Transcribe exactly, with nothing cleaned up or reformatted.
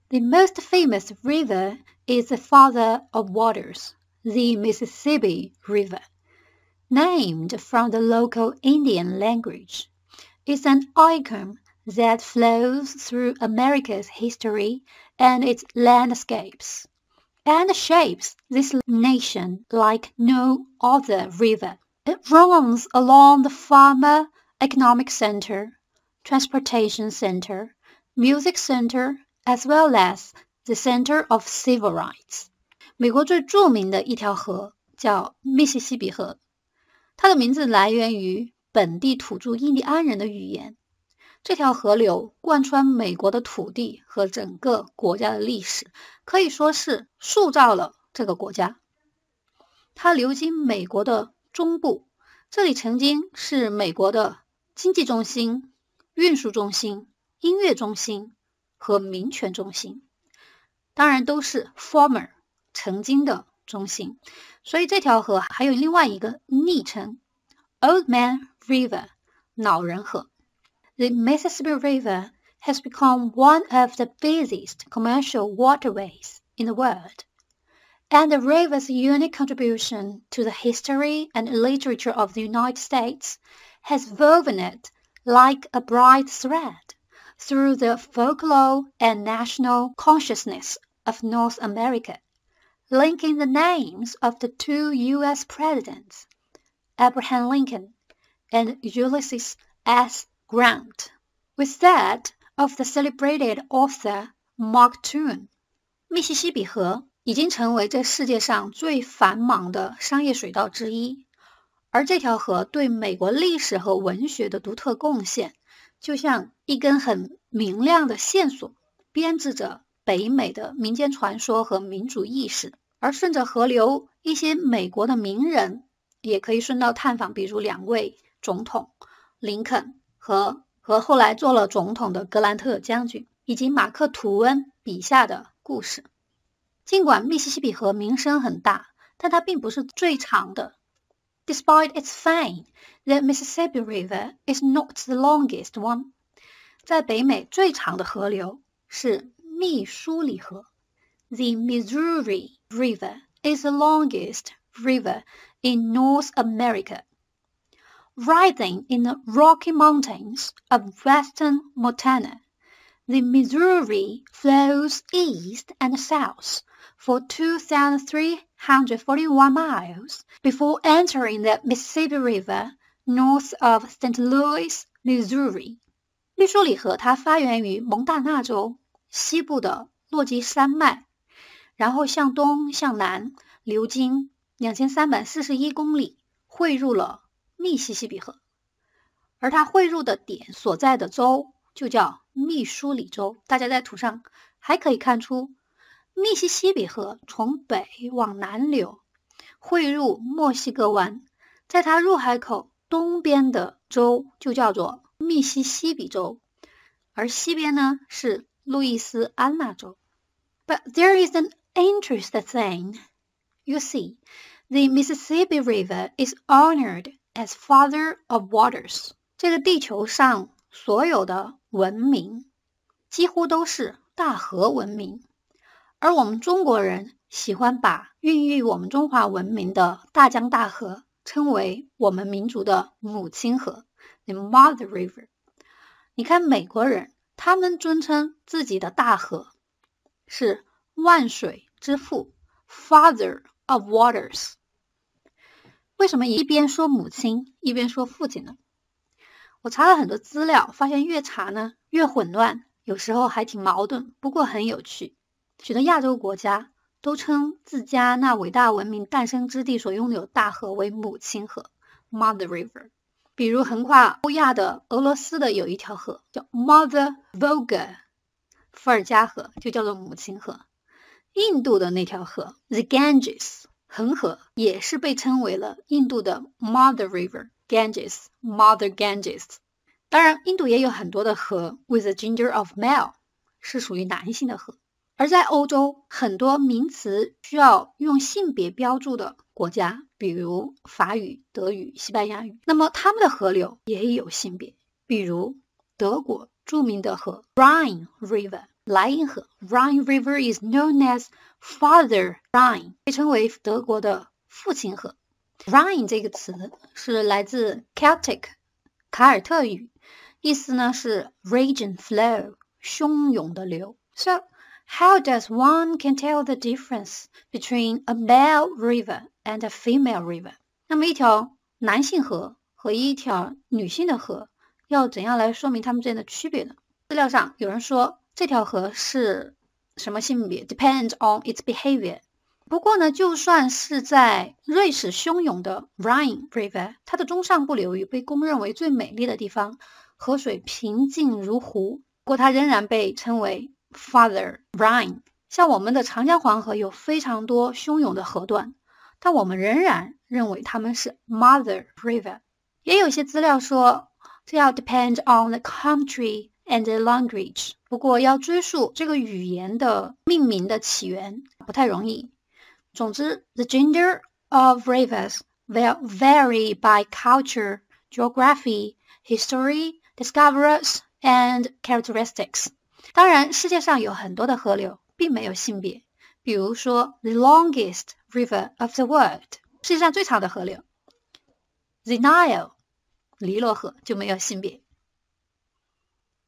The most famous river is the father of waters, the Mississippi River. Named from the local Indian language, it's an icon that flows through America's history and its landscapes, and shapes this nation like no other river. It runs along the farmer economic center, transportation center, music center, as well as the center of civil rights. 美国最著名的一条河叫密西西比河，它的名字来源于本地土著印第安人的语言。这条河流贯穿美国的土地和整个国家的历史，可以说是塑造了这个国家。它流经美国的中部，这里曾经是美国的经济中心、运输中心、音乐中心和民权中心，当然都是 former 曾经的中心。所以这条河还有另外一个昵称 Old Man River 老人河。 The Mississippi River has become one of the busiest commercial waterways in the world, and the river's unique contribution to the history and literature of the United States has woven it like a bright thread through the folklore and national consciousness of North America, linking the names of the two U S presidents, Abraham Lincoln and Ulysses S. Grant, with that of the celebrated author Mark Twain. 密西西比河已经成为这世界上最繁忙的商业水道之一，而这条河对美国历史和文学的独特贡献，就像一根很明亮的线索，编织着北美的民间传说和民主意识。而顺着河流，一些美国的名人也可以顺道探访，比如两位总统林肯和和后来做了总统的格兰特将军，以及马克·吐温笔下的故事。尽管密西西比河名声很大，但它并不是最长的。Despite its fame, the Mississippi River is not the longest one. 在北美最长的河流是密苏里河。The Missouri River is the longest river in North America. Rising in the Rocky Mountains of western Montana, the Missouri flows east and south for two thousand three hundred forty-one miles before entering the Mississippi River north of Saint Louis, Missouri. 密苏里河它发源于蒙大纳州西部的落基山脉，然后向东向南流经两千三百四十一公里，汇入了密西西比河。而它汇入的点所在的州就叫密苏里州。大家在图上还可以看出，密西西比河从北往南流，汇入墨西哥湾，在它入海口东边的州就叫做密西西比州，而西边呢是路易斯安那州。But there is an interesting thing. You see, the Mississippi River is honored as Father of Waters. 这个地球上所有的文明几乎都是大河文明，而我们中国人喜欢把孕育我们中华文明的大江大河称为我们民族的母亲河 The Mother River。 你看美国人，他们尊称自己的大河是万水之父 Father of Waters。 为什么一边说母亲一边说父亲呢？我查了很多资料，发现越查呢越混乱，有时候还挺矛盾，不过很有趣。许多亚洲国家都称自家那伟大文明诞生之地所拥有大河为母亲河 Mother River。 比如横跨欧亚的俄罗斯的有一条河叫 Mother Volga， 伏尔加河就叫做母亲河。印度的那条河 The Ganges 恒河也是被称为了印度的 Mother River Ganges Mother Ganges。 当然印度也有很多的河 with a gender of male， 是属于男性的河。而在欧洲，很多名词需要用性别标注的国家，比如法语、德语、西班牙语，那么他们的河流也有性别。比如德国著名的河 Rhine River 莱茵河 Rhine River is known as Father Rhine， 被称为德国的父亲河。Rhine 这个词是来自 Celtic 凯尔特语，意思呢是 raging flow 汹涌的流。So how does one can tell the difference between a male river and a female river？ 那么一条男性河和一条女性的河要怎样来说明它们之间的区别呢？资料上有人说这条河是什么性别 depends on its behavior。不过呢，就算是在瑞士汹涌的 Rhine River， 它的中上部流域被公认为最美丽的地方，河水平静如湖，不过它仍然被称为 Father Rhine。 像我们的长江黄河有非常多汹涌的河段，但我们仍然认为它们是 Mother River。 也有些资料说这要 depend on the country and the language， 不过要追溯这个语言的命名的起源不太容易。总之 the gender of rivers will vary by culture, geography, history, discoverers, and characteristics。 当然世界上有很多的河流并没有性别，比如说 the longest river of the world， 世界上最长的河流 the Nile 尼罗河就没有性别。